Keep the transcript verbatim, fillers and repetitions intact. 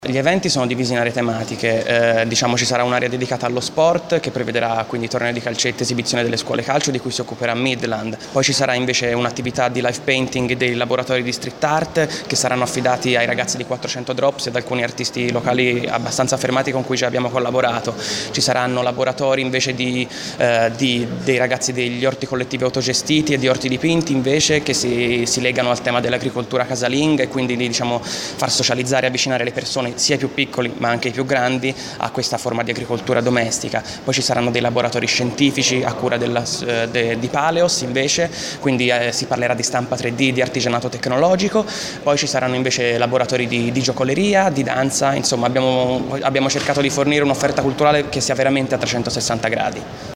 Gli eventi sono divisi in aree tematiche, eh, diciamo ci sarà un'area dedicata allo sport che prevederà quindi tornei di calcetto, esibizione delle scuole calcio di cui si occuperà Midland, poi ci sarà invece un'attività di live painting dei laboratori di street art che saranno affidati ai ragazzi di quattrocento Drops ed alcuni artisti locali abbastanza affermati con cui già abbiamo collaborato. Ci saranno laboratori invece di, eh, di, dei ragazzi degli orti collettivi autogestiti e di orti dipinti invece che si, si legano al tema dell'agricoltura casalinga e quindi di diciamo, far socializzare e avvicinare le persone sia i più piccoli ma anche i più grandi a questa forma di agricoltura domestica. Poi ci saranno dei laboratori scientifici a cura della, de, di Paleos invece, quindi eh, si parlerà di stampa tre D, di artigianato tecnologico, poi ci saranno invece laboratori di, di giocoleria, di danza, insomma abbiamo, abbiamo cercato di fornire un'offerta culturale che sia veramente a trecentosessanta gradi.